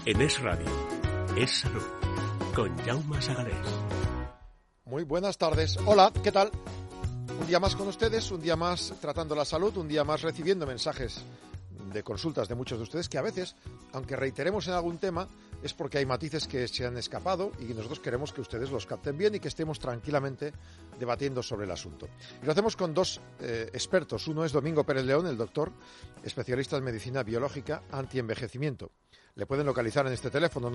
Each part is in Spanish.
En Es Radio, Es Salud, con Jaume Sagalés. Muy buenas tardes. Hola, ¿qué tal? Un día más con ustedes, un día más tratando la salud, un día más recibiendo mensajes de consultas de muchos de ustedes que a veces, aunque reiteremos en algún tema, es porque hay matices que se han escapado y nosotros queremos que ustedes los capten bien y que estemos tranquilamente debatiendo sobre el asunto. Y lo hacemos con dos expertos. Uno es Domingo Pérez León, el doctor, especialista en medicina biológica antienvejecimiento. Le pueden localizar en este teléfono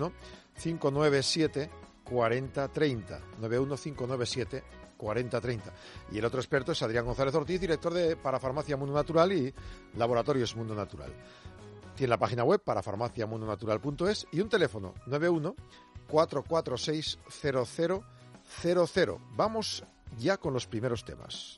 91-597-4030. 91-597-4030. Y el otro experto es Adrián González Ortiz, director de Parafarmacia Mundo Natural y Laboratorios Mundo Natural. Tiene la página web parafarmaciamundonatural.es y un teléfono 91-446-0000. Vamos ya con los primeros temas.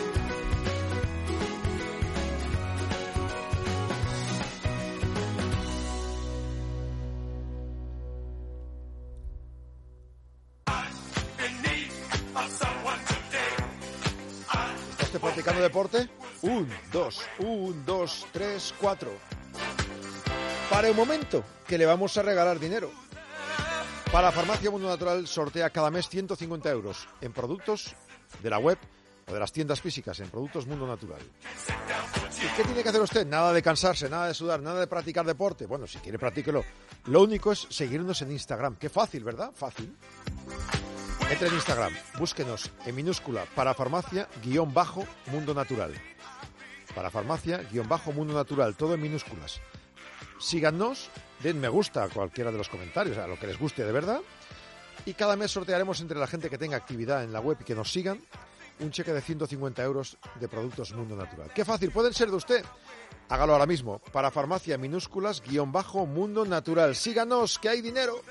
¿Practicando deporte? 1, 2, 3, 4. Para un momento, que le vamos a regalar dinero. Para Farmacia Mundo Natural sortea cada mes 150 euros en productos de la web o de las tiendas físicas, en productos Mundo Natural. ¿Y qué tiene que hacer usted? Nada de cansarse, nada de sudar, nada de practicar deporte. Bueno, si quiere, practíquelo. Lo único es seguirnos en Instagram. Qué fácil, ¿verdad? Fácil. Entre en Instagram, búsquenos en minúscula parafarmacia-mundo natural. Parafarmacia-mundo natural, todo en minúsculas. Síganos, den me gusta a cualquiera de los comentarios, a lo que les guste de verdad. Y cada mes sortearemos entre la gente que tenga actividad en la web y que nos sigan un cheque de 150 euros de productos Mundo Natural. ¡Qué fácil! ¿Pueden ser de usted? Hágalo ahora mismo. Parafarmacia minúsculas-mundo natural. Síganos, que hay dinero.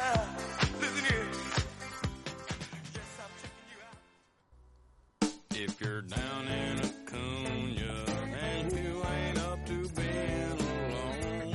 If you're down in Acuna and you ain't up to being alone,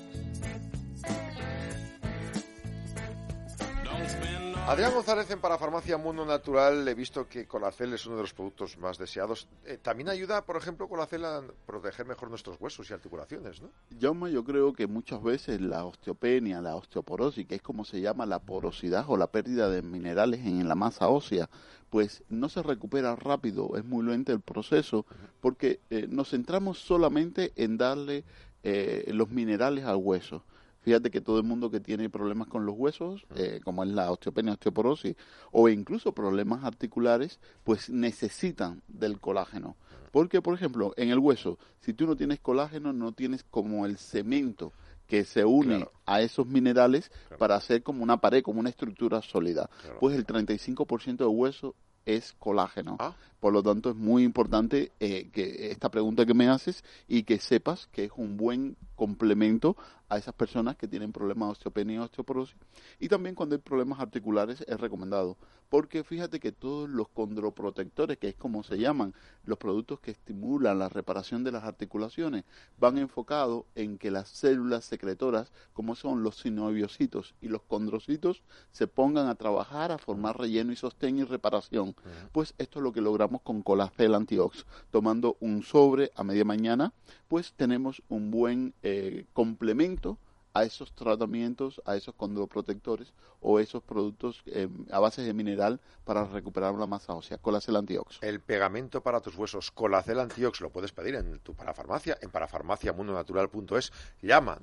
don't spend all... Adrián González en Parafarmacia Mundo Natural. He visto que Colacel es uno de los productos más deseados. También ayuda, por ejemplo, Colacel a proteger mejor nuestros huesos y articulaciones, ¿no? Yo creo que muchas veces la osteopenia, la osteoporosis, que es como se llama la porosidad o la pérdida de minerales en la masa ósea, pues no se recupera rápido, es muy lento el proceso, porque nos centramos solamente en darle los minerales al hueso. Fíjate que todo el mundo que tiene problemas con los huesos, como es la osteopenia, osteoporosis, o incluso problemas articulares, pues necesitan del colágeno. Porque, por ejemplo, en el hueso, si tú no tienes colágeno, no tienes como el cemento que se une a esos minerales para hacer como una pared, como una estructura sólida. Pues el 35% de hueso es colágeno. Por lo tanto, es muy importante que esta pregunta que me haces y que sepas que es un buen complemento a esas personas que tienen problemas de osteopenia y osteoporosis. Y también cuando hay problemas articulares es recomendado. Porque fíjate que todos los condroprotectores, que es como se llaman, los productos que estimulan la reparación de las articulaciones, van enfocados en que las células secretoras, como son los sinoviocitos y los condrocitos, se pongan a trabajar, a formar relleno y sostén y reparación. Pues esto es lo que logramos con Colacel Antiox. Tomando un sobre a media mañana, pues tenemos un buen complemento a esos tratamientos, a esos condroprotectores o esos productos a base de mineral para recuperar la masa ósea. Colacel Antiox. El pegamento para tus huesos, Colacel Antiox, lo puedes pedir en tu parafarmacia, en parafarmaciamundonatural.es. Llama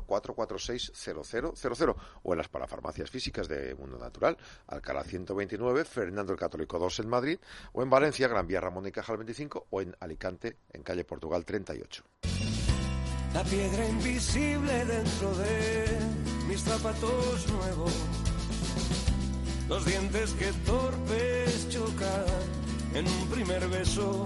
91-446-0000 o en las parafarmacias físicas de Mundo Natural, Alcalá 129, Fernando el Católico 2 en Madrid, o en Valencia, Gran Vía Ramón y Cajal 25, o en Alicante, en calle Portugal 38. La piedra invisible dentro de mis zapatos nuevos, los dientes que torpes chocan en un primer beso,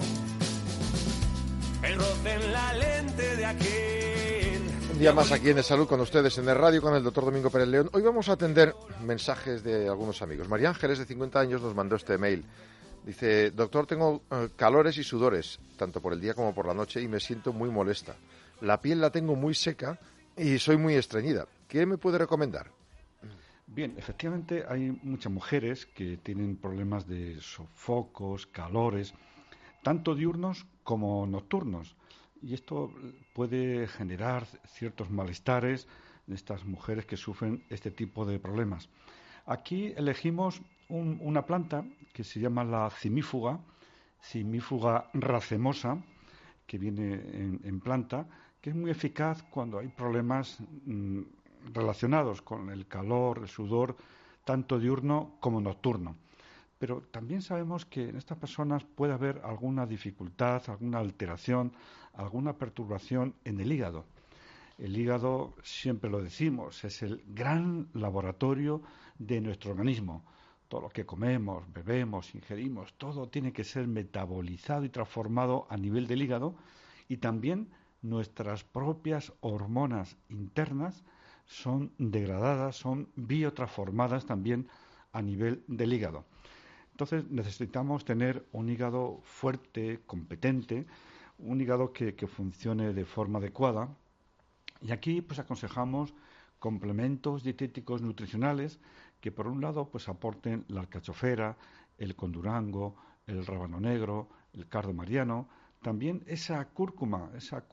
el roce en la lente de aquel. Un día más aquí en El Salud con ustedes en el radio con el doctor Domingo Pérez León. Hoy vamos a atender mensajes de algunos amigos. María Ángeles, de 50 años, nos mandó este mail. Dice: doctor, tengo calores y sudores, tanto por el día como por la noche, y me siento muy molesta. La piel la tengo muy seca y soy muy estreñida. ¿Qué me puede recomendar? Bien, efectivamente hay muchas mujeres que tienen problemas de sofocos, calores, tanto diurnos como nocturnos. Y esto puede generar ciertos malestares de estas mujeres que sufren este tipo de problemas. Aquí elegimos una planta que se llama la cimífuga racemosa, que viene en planta, que es muy eficaz cuando hay problemas relacionados con el calor, el sudor, tanto diurno como nocturno. Pero también sabemos que en estas personas puede haber alguna dificultad, alguna alteración, alguna perturbación en el hígado. El hígado, siempre lo decimos, es el gran laboratorio de nuestro organismo. Todo lo que comemos, bebemos, ingerimos, todo tiene que ser metabolizado y transformado a nivel del hígado, y también nuestras propias hormonas internas son degradadas, son biotransformadas también a nivel del hígado. Entonces necesitamos tener un hígado fuerte, competente, un hígado que funcione de forma adecuada. Y aquí pues aconsejamos complementos dietéticos nutricionales que por un lado pues aporten la alcachofera, el condurango, el rábano negro, el cardo mariano, también esa cúrcuma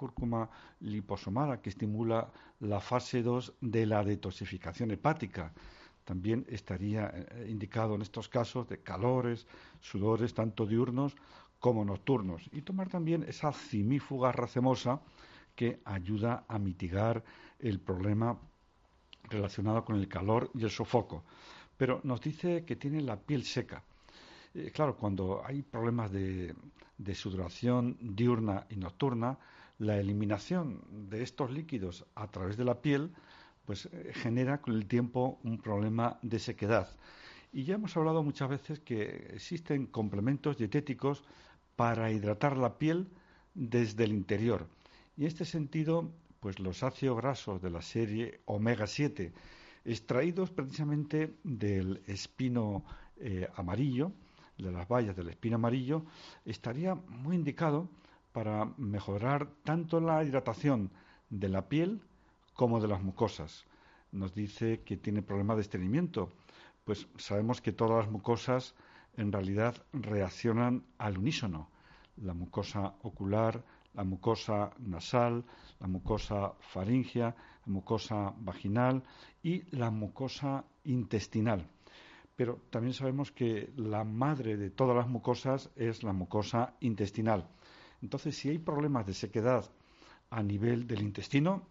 liposomada que estimula la fase 2 de la detoxificación hepática. También estaría indicado en estos casos de calores, sudores tanto diurnos como nocturnos. Y tomar también esa cimífuga racemosa que ayuda a mitigar el problema relacionado con el calor y el sofoco. Pero nos dice que tiene la piel seca. Claro, cuando hay problemas de sudoración diurna y nocturna, la eliminación de estos líquidos a través de la piel pues genera con el tiempo un problema de sequedad. Y ya hemos hablado muchas veces que existen complementos dietéticos para hidratar la piel desde el interior. Y en este sentido, pues los ácidos grasos de la serie omega 7, extraídos precisamente del espino amarillo, de las bayas del espino amarillo, estaría muy indicado para mejorar tanto la hidratación de la piel como de las mucosas. Nos dice que tiene problemas de estreñimiento. Pues sabemos que todas las mucosas en realidad reaccionan al unísono. La mucosa ocular, la mucosa nasal, la mucosa faríngea, la mucosa vaginal y la mucosa intestinal. Pero también sabemos que la madre de todas las mucosas es la mucosa intestinal. Entonces, si hay problemas de sequedad a nivel del intestino,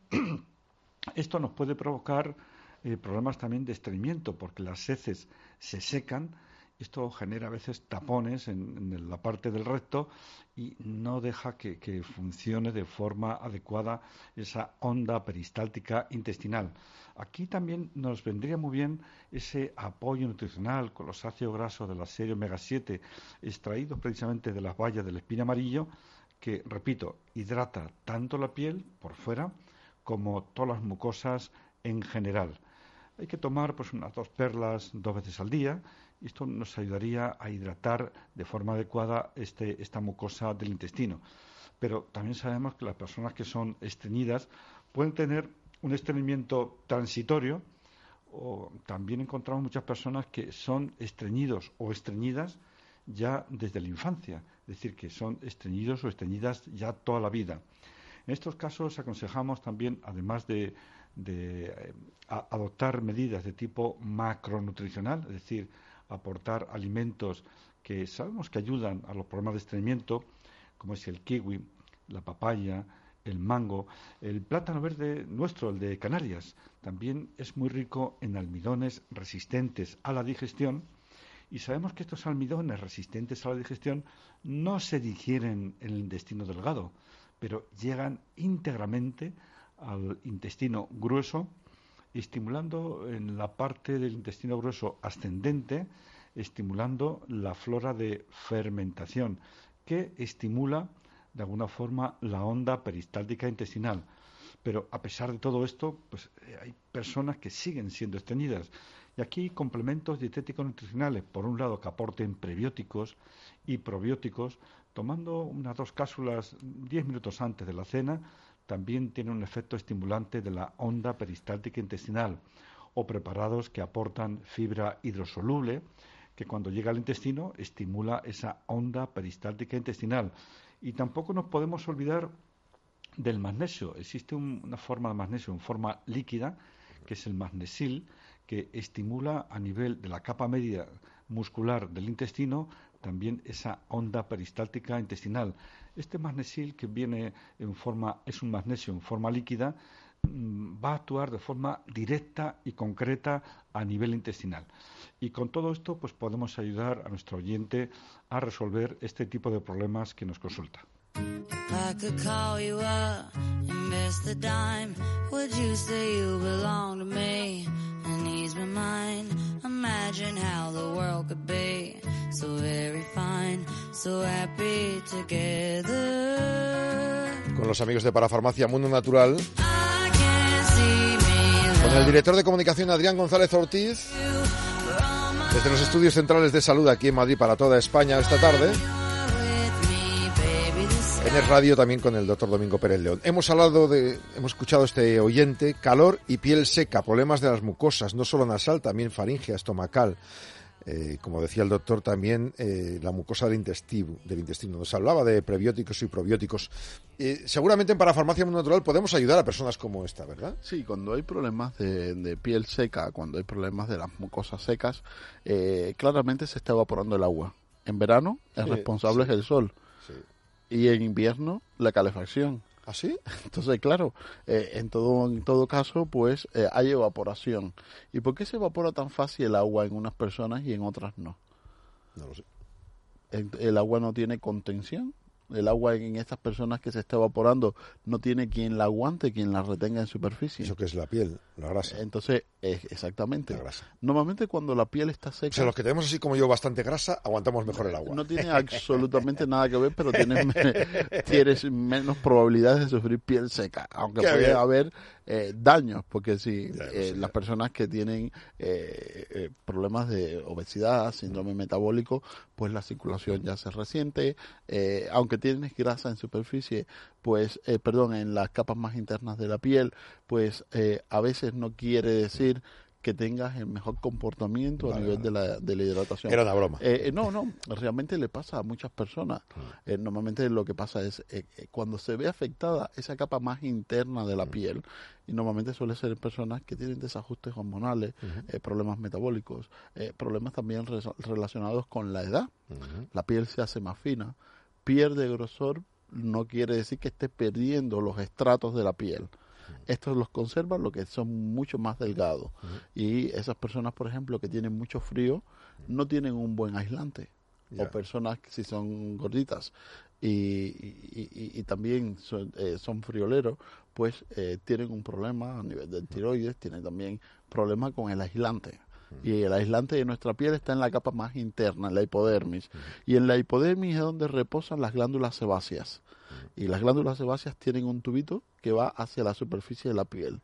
esto nos puede provocar problemas también de estreñimiento, porque las heces se secan. Esto genera a veces tapones en la parte del recto y no deja que funcione de forma adecuada esa onda peristáltica intestinal. Aquí también nos vendría muy bien ese apoyo nutricional con los ácidos grasos de la serie omega 7 extraídos precisamente de las bayas del espino amarillo, que, repito, hidrata tanto la piel por fuera como todas las mucosas en general. Hay que tomar pues unas 2 perlas 2 veces al día. Y esto nos ayudaría a hidratar de forma adecuada esta mucosa del intestino. Pero también sabemos que las personas que son estreñidas pueden tener un estreñimiento transitorio, o también encontramos muchas personas que son estreñidos o estreñidas ya desde la infancia, es decir, que son estreñidos o estreñidas ya toda la vida. En estos casos aconsejamos también, además de adoptar medidas de tipo macronutricional, es decir, aportar alimentos que sabemos que ayudan a los problemas de estreñimiento, como es el kiwi, la papaya, el mango, el plátano verde nuestro, el de Canarias, también es muy rico en almidones resistentes a la digestión, y sabemos que estos almidones resistentes a la digestión no se digieren en el intestino delgado, pero llegan íntegramente al intestino grueso, estimulando en la parte del intestino grueso ascendente, estimulando la flora de fermentación, que estimula de alguna forma la onda peristáltica intestinal. Pero a pesar de todo esto, pues hay personas que siguen siendo estreñidas. Y aquí complementos dietéticos nutricionales, por un lado que aporten prebióticos y probióticos, tomando unas 2 cápsulas 10 minutos antes de la cena, también tiene un efecto estimulante de la onda peristáltica intestinal, o preparados que aportan fibra hidrosoluble, que cuando llega al intestino estimula esa onda peristáltica intestinal. Y tampoco nos podemos olvidar del magnesio. Existe una forma de magnesio en forma líquida, que es el magnesil, que estimula a nivel de la capa media muscular del intestino también esa onda peristáltica intestinal. Este magnesil, que viene es un magnesio en forma líquida, va a actuar de forma directa y concreta a nivel intestinal. Y con todo esto, pues podemos ayudar a nuestro oyente a resolver este tipo de problemas que nos consulta. I could call you up, invest the dime. Would you say you belong to me and ease my mind? Imagine how the world could be so very fine, so happy together. Con los amigos de Parafarmacia Mundo Natural, I can't see me con el director de comunicación Adrián González Ortiz, desde los estudios centrales de salud aquí en Madrid para toda España esta tarde. En el radio también con el doctor Domingo Pérez León. Hemos escuchado este oyente, calor y piel seca, problemas de las mucosas, no solo nasal, también faríngea, estomacal. Como decía el doctor, también la mucosa del intestino. Nos hablaba de prebióticos y probióticos. Seguramente en Parafarmacia Mundo Natural podemos ayudar a personas como esta, ¿verdad? Sí, cuando hay problemas de piel seca, cuando hay problemas de las mucosas secas, claramente se está evaporando el agua. En verano, el responsable es el sol. Sí. Y en invierno, la calefacción. ¿Ah, sí? Entonces, claro, en todo caso, pues hay evaporación. ¿Y por qué se evapora tan fácil el agua en unas personas y en otras no? No lo sé. El agua no tiene contención. El agua en estas personas que se está evaporando no tiene quien la aguante, quien la retenga en superficie. Eso que es la piel, la grasa. Entonces, exactamente. La grasa. Normalmente cuando la piel está seca... O sea, los que tenemos así como yo bastante grasa, aguantamos mejor el agua. No tiene absolutamente nada que ver, pero tienes menos probabilidades de sufrir piel seca. Aunque Qué puede bien. haber daños, porque si Ya. las personas que tienen problemas de obesidad, síndrome metabólico, pues la circulación ya se resiente. Aunque tienes grasa en superficie, pues, en las capas más internas de la piel, pues a veces no quiere decir que tengas el mejor comportamiento a nivel de la hidratación. Era una broma. No, realmente le pasa a muchas personas. Normalmente lo que pasa es cuando se ve afectada esa capa más interna de la piel, y normalmente suele ser en personas que tienen desajustes hormonales, problemas metabólicos, problemas también relacionados con la edad. La piel se hace más fina, pierde grosor, no quiere decir que esté perdiendo los estratos de la piel. Estos los conservan, lo que son mucho más delgados. Y esas personas, por ejemplo, que tienen mucho frío, no tienen un buen aislante. O personas que si son gorditas y también son frioleros, pues tienen un problema a nivel del tiroides, tienen también problemas con el aislante. Y el aislante de nuestra piel está en la capa más interna, en la hipodermis. Y en la hipodermis es donde reposan las glándulas sebáceas. Y las glándulas sebáceas tienen un tubito que va hacia la superficie de la piel.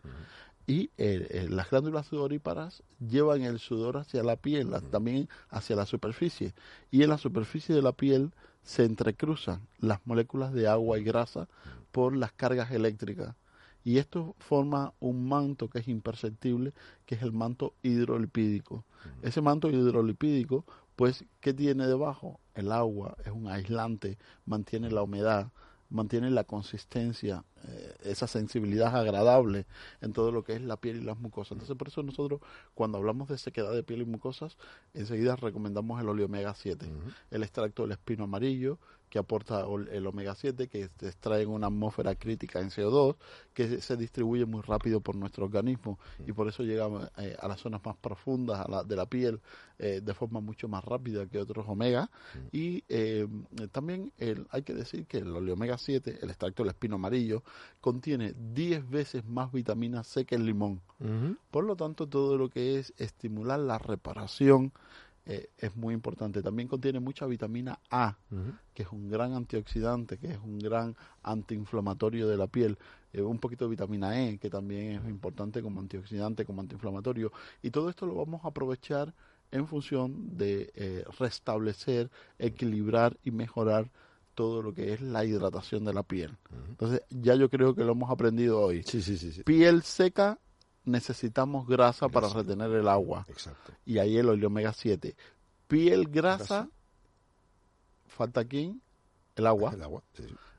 Y las glándulas sudoríparas llevan el sudor hacia la piel, también hacia la superficie. Y en la superficie de la piel se entrecruzan las moléculas de agua y grasa por las cargas eléctricas. Y esto forma un manto que es imperceptible, que es el manto hidrolipídico. Ese manto hidrolipídico, pues, ¿qué tiene debajo? El agua, es un aislante, mantiene la humedad, mantiene la consistencia, esa sensibilidad agradable en todo lo que es la piel y las mucosas. Entonces, por eso nosotros, cuando hablamos de sequedad de piel y mucosas, enseguida recomendamos el oleomega 7, el extracto del espino amarillo, que aporta el omega 7, que se extrae en una atmósfera crítica en CO2, que se distribuye muy rápido por nuestro organismo y por eso llega a las zonas más profundas de la piel de forma mucho más rápida que otros omega. Y también hay que decir que el oleomega 7, el extracto del espino amarillo, contiene 10 veces más vitamina C que el limón. Por lo tanto, todo lo que es estimular la reparación es muy importante. También contiene mucha vitamina A, que es un gran antioxidante, que es un gran antiinflamatorio de la piel. Un poquito de vitamina E, que también es importante como antioxidante, como antiinflamatorio. Y todo esto lo vamos a aprovechar en función de restablecer, equilibrar y mejorar todo lo que es la hidratación de la piel. Entonces, ya yo creo que lo hemos aprendido hoy. Sí. Piel seca, necesitamos grasa para retener el agua. Exacto. Y ahí el omega 7. Piel grasa, falta aquí el agua. El agua, sí.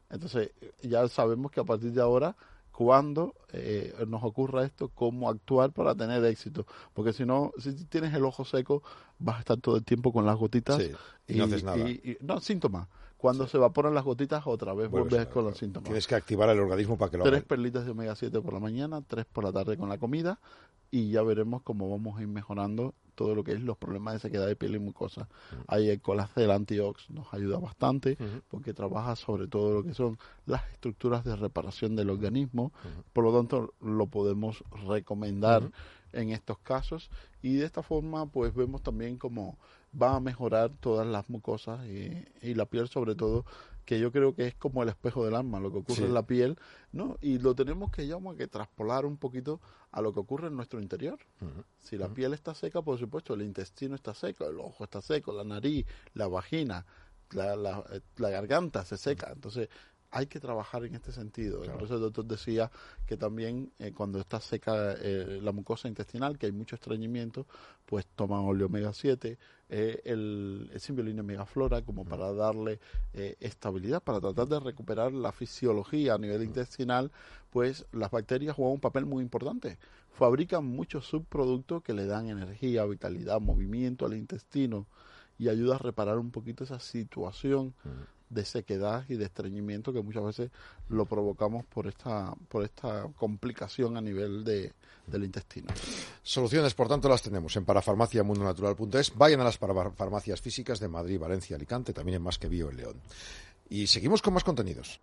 Entonces, ya sabemos que a partir de ahora, cuando nos ocurra esto, cómo actuar para tener éxito. Porque si no, si tienes el ojo seco, vas a estar todo el tiempo con las gotitas Sí, y no haces nada. No, síntomas. Cuando se evaporan las gotitas, otra vez vuelves con los síntomas. Tienes que activar el organismo para que lo 3 haga. perlitas de omega 7 por la mañana, 3 por la tarde con la comida, y ya veremos cómo vamos a ir mejorando todo lo que es los problemas de sequedad de piel y mucosa. Ahí el colacel antiox nos ayuda bastante porque trabaja sobre todo lo que son las estructuras de reparación del organismo, por lo tanto lo podemos recomendar en estos casos, y de esta forma pues vemos también cómo va a mejorar todas las mucosas y la piel, sobre todo, que yo creo que es como el espejo del alma, lo que ocurre en la piel, ¿no? Y lo tenemos que traspolar un poquito a lo que ocurre en nuestro interior. Si la piel está seca, por supuesto, el intestino está seco, el ojo está seco, la nariz, la vagina, la garganta se seca. Entonces, hay que trabajar en este sentido. Por eso el doctor decía que también cuando está seca la mucosa intestinal, que hay mucho estreñimiento, pues toman óleo omega 7, el Symbiolina Megaflora, como para darle estabilidad, para tratar de recuperar la fisiología a nivel intestinal. Pues las bacterias juegan un papel muy importante. Fabrican muchos subproductos que le dan energía, vitalidad, movimiento al intestino y ayuda a reparar un poquito esa situación de sequedad y de estreñimiento que muchas veces lo provocamos por esta complicación a nivel del intestino. Soluciones, por tanto, las tenemos en parafarmaciamundonatural.es. Vayan a las farmacias físicas de Madrid, Valencia, Alicante, también en Más que Bio en León. Y seguimos con más contenidos.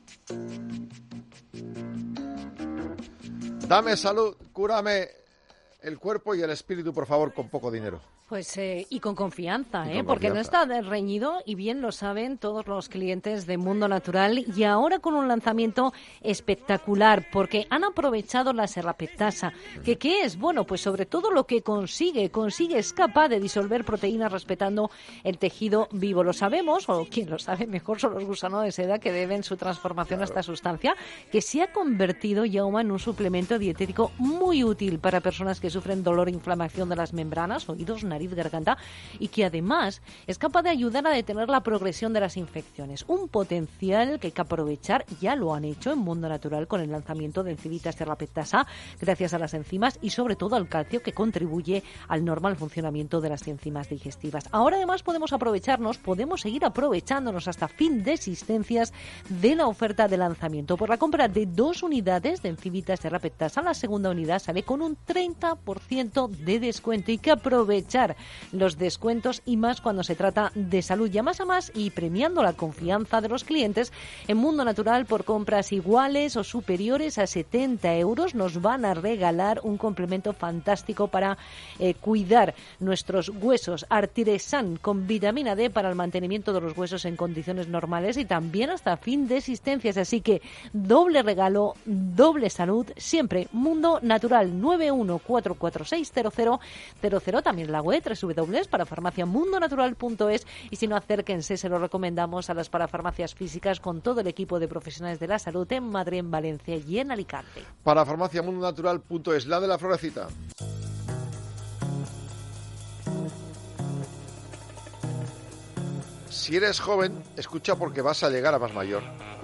Dame salud, cúrame el cuerpo y el espíritu, por favor, con poco dinero. Pues y con confianza, Y con porque no confianza. está reñido y bien lo saben todos los clientes de Mundo Natural, y ahora con un lanzamiento espectacular porque han aprovechado la serrapeptasa. ¿Qué es? Bueno, pues sobre todo lo que consigue es capaz de disolver proteínas respetando el tejido vivo. Lo sabemos, o quien lo sabe mejor son los gusanos de seda que deben su transformación a esta sustancia, que se ha convertido ya en un suplemento dietético muy útil para personas que sufren dolor e inflamación de las membranas, oídos, nariz, garganta, y que además es capaz de ayudar a detener la progresión de las infecciones. Un potencial que hay que aprovechar, ya lo han hecho en Mundo Natural con el lanzamiento de Encivitas Serrapeptasa, gracias a las enzimas y sobre todo al calcio que contribuye al normal funcionamiento de las enzimas digestivas. Ahora además podemos seguir aprovechándonos hasta fin de existencias de la oferta de lanzamiento. Por la compra de 2 unidades de Encivitas Serrapeptasa, la segunda unidad sale con un 30% de descuento. Hay que aprovechar los descuentos y más cuando se trata de salud. Llamas a más y premiando la confianza de los clientes en Mundo Natural por compras iguales o superiores a 70 euros. Nos van a regalar un complemento fantástico para cuidar nuestros huesos. Artiresan con vitamina D para el mantenimiento de los huesos en condiciones normales y también hasta fin de existencias. Así que doble regalo, doble salud, siempre Mundo Natural. 914460000, también la web www.parafarmaciamundonatural.es, y si no, acérquense, se lo recomendamos a las parafarmacias físicas con todo el equipo de profesionales de la salud en Madrid, en Valencia y en Alicante. Parafarmaciamundonatural.es, la de la florecita. Si eres joven, escucha porque vas a llegar a más mayor.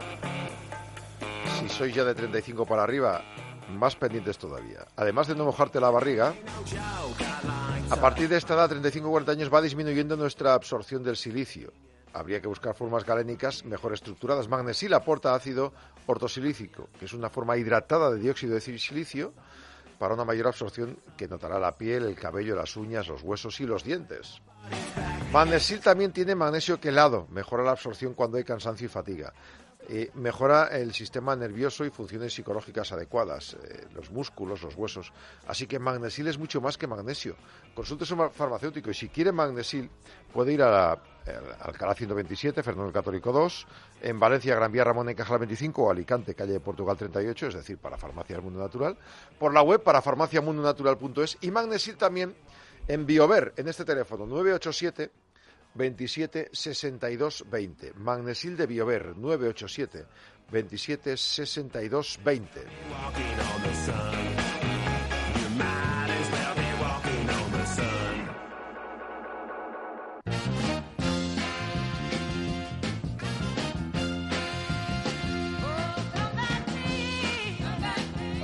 Si sois ya de 35 para arriba, más pendientes todavía. Además de no mojarte la barriga, a partir de esta edad, 35-40 años, va disminuyendo nuestra absorción del silicio. Habría que buscar formas galénicas mejor estructuradas. Magnesil aporta ácido ortosilícico, que es una forma hidratada de dióxido de silicio para una mayor absorción que notará la piel, el cabello, las uñas, los huesos y los dientes. Magnesil también tiene magnesio quelado, mejora la absorción cuando hay cansancio y fatiga. Mejora el sistema nervioso y funciones psicológicas adecuadas, los músculos, los huesos. Así que Magnesil es mucho más que magnesio. Consulte a su farmacéutico y si quiere Magnesil puede ir a Alcalá 127, Fernando el Católico 2, en Valencia, Gran Vía, Ramón y Cajal 25 o Alicante, calle de Portugal 38, es decir, para Farmacia del Mundo Natural, por la web parafarmaciamundonatural.es, y Magnesil también en Biover, en este teléfono 987 27 62 20. Magnesil de Biover 987 27 62 20.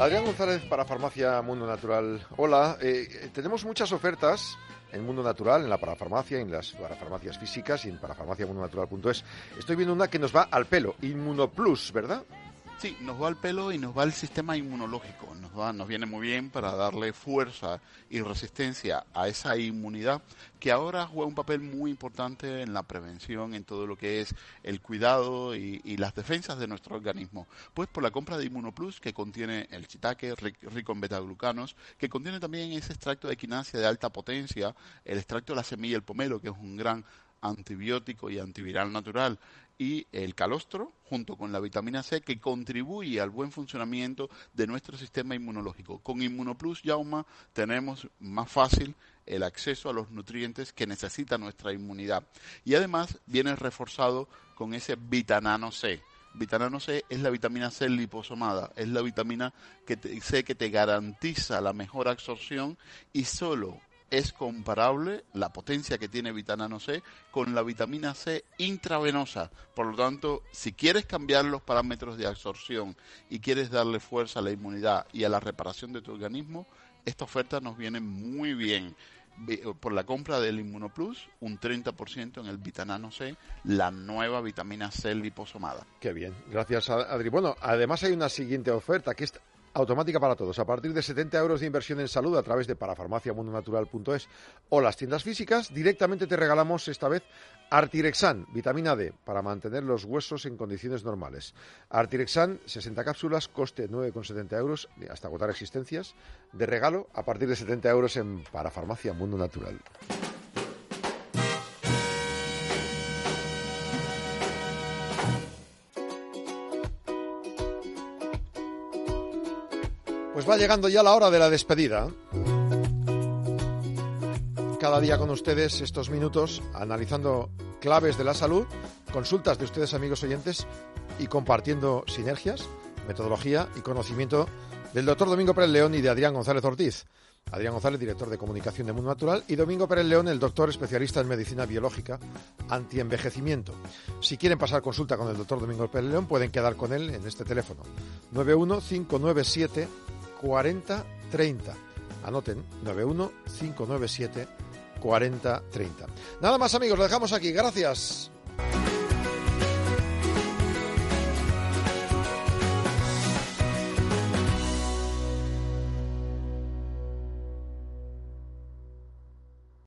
Adrián González para Farmacia Mundo Natural. Hola, tenemos muchas ofertas en Mundo Natural, en la parafarmacia, en las parafarmacias físicas y en parafarmaciamundonatural.es. Estoy viendo una que nos va al pelo, Inmunoplus, ¿verdad? Sí, nos va al pelo y nos va al sistema inmunológico. Nos viene muy bien para darle fuerza y resistencia a esa inmunidad que ahora juega un papel muy importante en la prevención, en todo lo que es el cuidado y las defensas de nuestro organismo. Pues por la compra de Inmunoplus, que contiene el shiitake rico en betaglucanos, que contiene también ese extracto de equinacia de alta potencia, el extracto de la semilla del pomelo, que es un gran antibiótico y antiviral natural, y el calostro, junto con la vitamina C, que contribuye al buen funcionamiento de nuestro sistema inmunológico. Con Inmunoplus, Jaume, tenemos más fácil el acceso a los nutrientes que necesita nuestra inmunidad. Y además viene reforzado con ese Vitanano C. Vitanano C es la vitamina C liposomada, es la vitamina C que te garantiza la mejor absorción y solo es comparable la potencia que tiene Vitanano C con la vitamina C intravenosa. Por lo tanto, si quieres cambiar los parámetros de absorción y quieres darle fuerza a la inmunidad y a la reparación de tu organismo, esta oferta nos viene muy bien. Por la compra del Inmunoplus, un 30% en el Vitanano C, la nueva vitamina C liposomada. Qué bien, gracias Adri. Bueno, además hay una siguiente oferta que es automática para todos. A partir de 70 euros de inversión en salud a través de parafarmaciamundonatural.es o las tiendas físicas, directamente te regalamos esta vez Artirexan, vitamina D, para mantener los huesos en condiciones normales. Artirexan, 60 cápsulas, coste 9,70 euros, hasta agotar existencias, de regalo a partir de 70 euros en Parafarmacia Mundo Natural. Pues va llegando ya la hora de la despedida. Cada día con ustedes estos minutos analizando claves de la salud, consultas de ustedes, amigos oyentes, y compartiendo sinergias, metodología y conocimiento del doctor Domingo Pérez León y de Adrián González Ortiz. Adrián González, director de comunicación de Mundo Natural, y Domingo Pérez León, el doctor especialista en medicina biológica antienvejecimiento. Si quieren pasar consulta con el doctor Domingo Pérez León, pueden quedar con él en este teléfono 91597 4030. Anoten, 91597 4030. Nada más, amigos, lo dejamos aquí. Gracias.